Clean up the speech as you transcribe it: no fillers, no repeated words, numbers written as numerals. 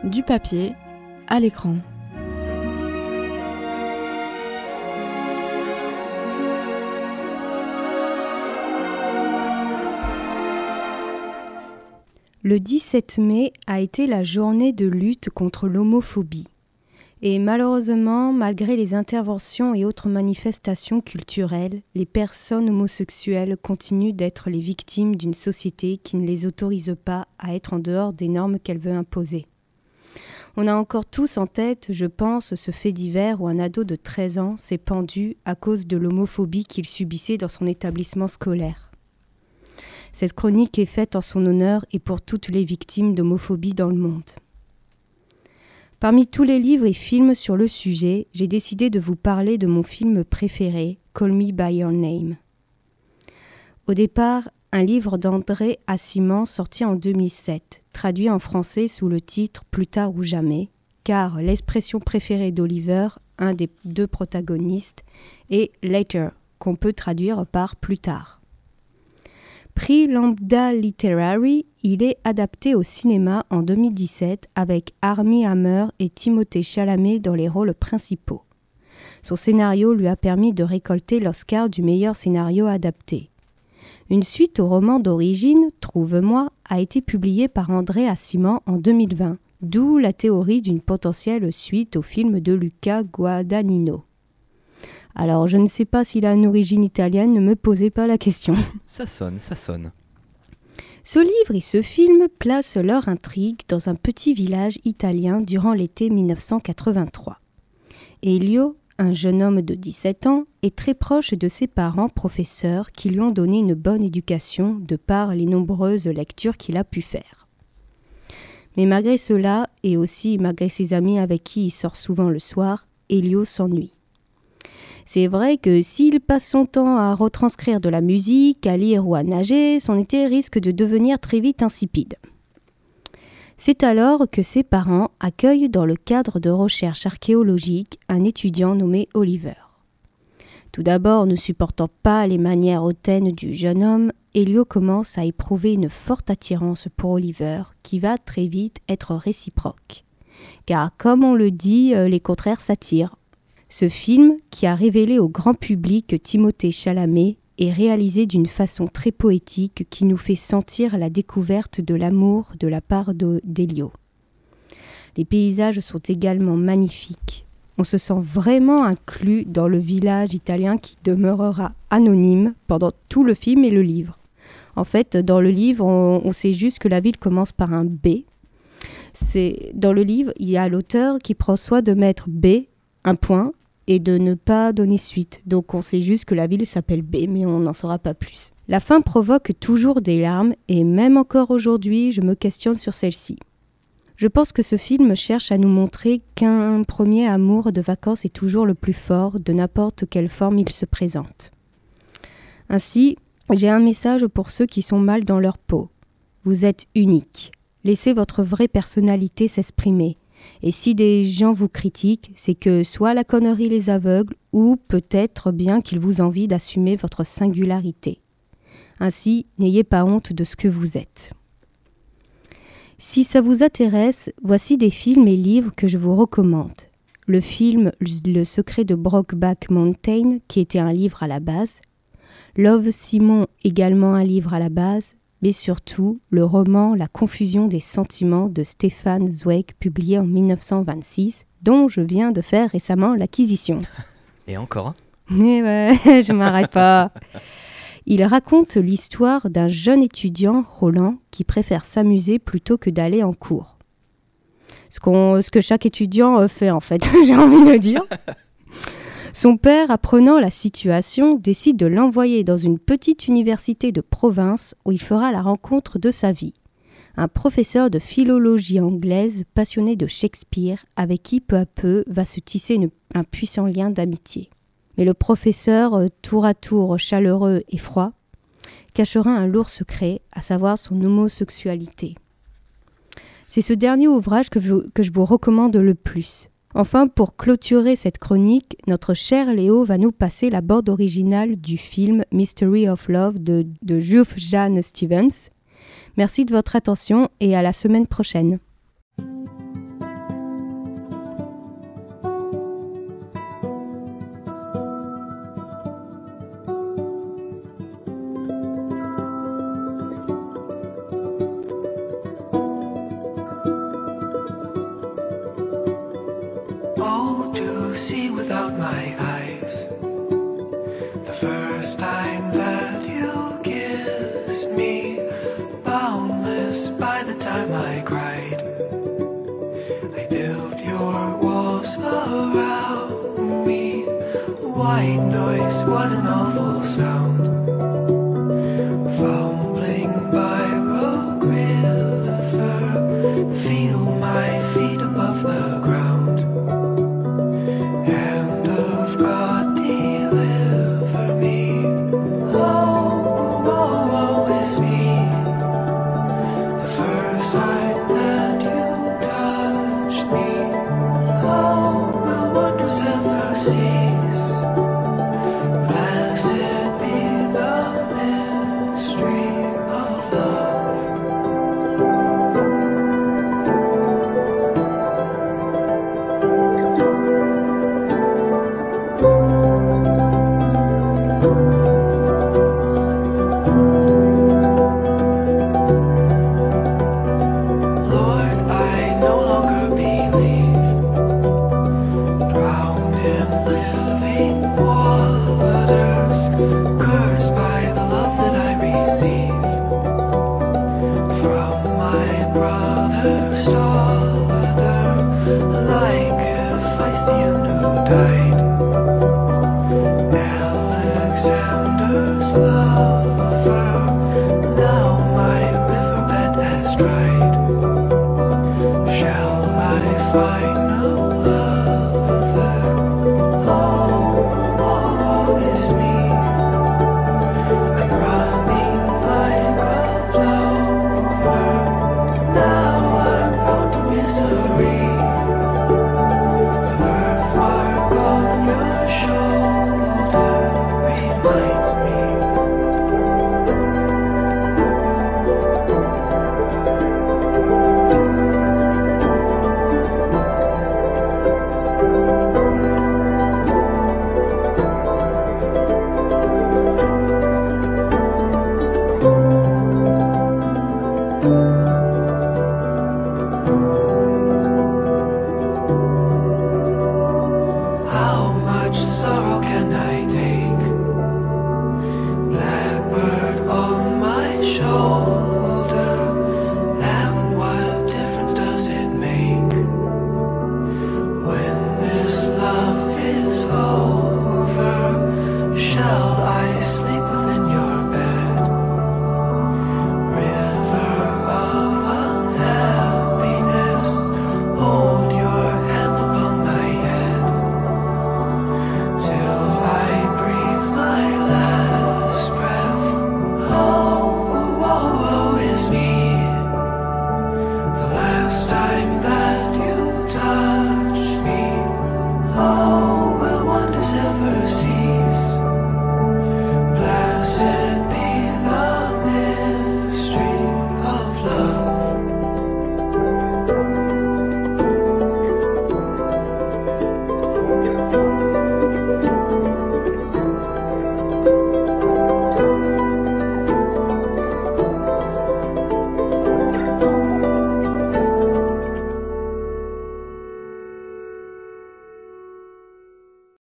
Du papier à l'écran. Le 17 mai a été la journée de lutte contre l'homophobie. Et malheureusement, malgré les interventions et autres manifestations culturelles, les personnes homosexuelles continuent d'être les victimes d'une société qui ne les autorise pas à être en dehors des normes qu'elle veut imposer. On a encore tous en tête, je pense, ce fait divers où un ado de 13 ans s'est pendu à cause de l'homophobie qu'il subissait dans son établissement scolaire. Cette chronique est faite en son honneur et pour toutes les victimes d'homophobie dans le monde. Parmi tous les livres et films sur le sujet, j'ai décidé de vous parler de mon film préféré, Call Me By Your Name. Au départ, un livre d'André Aciman sorti en 2007, traduit en français sous le titre « Plus tard ou jamais », car l'expression préférée d'Oliver, un des deux protagonistes, est « later », qu'on peut traduire par « plus tard ». Prix Lambda Literary, il est adapté au cinéma en 2017 avec Armie Hammer et Timothée Chalamet dans les rôles principaux. Son scénario lui a permis de récolter l'Oscar du meilleur scénario adapté. Une suite au roman d'origine, Trouve-moi, a été publiée par André Aciman en 2020, d'où la théorie d'une potentielle suite au film de Luca Guadagnino. Alors, je ne sais pas s'il a une origine italienne, ne me posez pas la question. Ça sonne. Ce livre et ce film placent leur intrigue dans un petit village italien durant l'été 1983. Elio, un jeune homme de 17 ans, est très proche de ses parents professeurs qui lui ont donné une bonne éducation de par les nombreuses lectures qu'il a pu faire. Mais malgré cela, et aussi malgré ses amis avec qui il sort souvent le soir, Elio s'ennuie. C'est vrai que s'il passe son temps à retranscrire de la musique, à lire ou à nager, son été risque de devenir très vite insipide. C'est alors que ses parents accueillent dans le cadre de recherches archéologiques un étudiant nommé Oliver. Tout d'abord, ne supportant pas les manières hautaines du jeune homme, Elio commence à éprouver une forte attirance pour Oliver qui va très vite être réciproque. Car comme on le dit, les contraires s'attirent. Ce film, qui a révélé au grand public Timothée Chalamet, est réalisé d'une façon très poétique qui nous fait sentir la découverte de l'amour de la part d'Elio. Les paysages sont également magnifiques. On se sent vraiment inclus dans le village italien qui demeurera anonyme pendant tout le film et le livre. En fait, dans le livre, on sait juste que la ville commence par un B. Dans le livre, il y a l'auteur qui prend soin de mettre B, un point, et de ne pas donner suite. Donc on sait juste que la ville s'appelle B, mais on n'en saura pas plus. La fin provoque toujours des larmes, et même encore aujourd'hui, je me questionne sur celle-ci. Je pense que ce film cherche à nous montrer qu'un premier amour de vacances est toujours le plus fort, de n'importe quelle forme il se présente. Ainsi, j'ai un message pour ceux qui sont mal dans leur peau. Vous êtes unique. Laissez votre vraie personnalité s'exprimer. Et si des gens vous critiquent, c'est que soit la connerie les aveugle ou peut-être bien qu'ils vous envient d'assumer votre singularité. Ainsi, n'ayez pas honte de ce que vous êtes. Si ça vous intéresse, voici des films et livres que je vous recommande. Le film Le secret de Brokeback Mountain, qui était un livre à la base. Love Simon, également un livre à la base. Mais surtout, le roman La confusion des sentiments de Stefan Zweig, publié en 1926, dont je viens de faire récemment l'acquisition. Et encore. Mais ouais, je m'arrête pas. Il raconte l'histoire d'un jeune étudiant, Roland, qui préfère s'amuser plutôt que d'aller en cours. Ce que chaque étudiant fait en fait, j'ai envie de dire. Son père, apprenant la situation, décide de l'envoyer dans une petite université de province où il fera la rencontre de sa vie. Un professeur de philologie anglaise passionné de Shakespeare avec qui peu à peu va se tisser un puissant lien d'amitié. Mais le professeur, tour à tour chaleureux et froid, cachera un lourd secret, à savoir son homosexualité. C'est ce dernier ouvrage que je vous recommande le plus. Enfin, pour clôturer cette chronique, notre cher Léo va nous passer la bande originale du film Mystery of Love de Sufjan Stevens. Merci de votre attention et à la semaine prochaine. see without my eyes. The first time that you kissed me, boundless by the time I cried. I built your walls around me. White noise, what an awful sound. Fumbling by Rock River, feel my feet above the ground. Hand of God, deliver me. Oh, oh, oh, it's me. The first time that you touched me, oh, will wonders ever cease? Blessed be the mystery of love. Lord, I no longer believe, drowned in living waters, cursed by the love that I receive from my brother's daughter, like Hephaestion who died. Alexander's love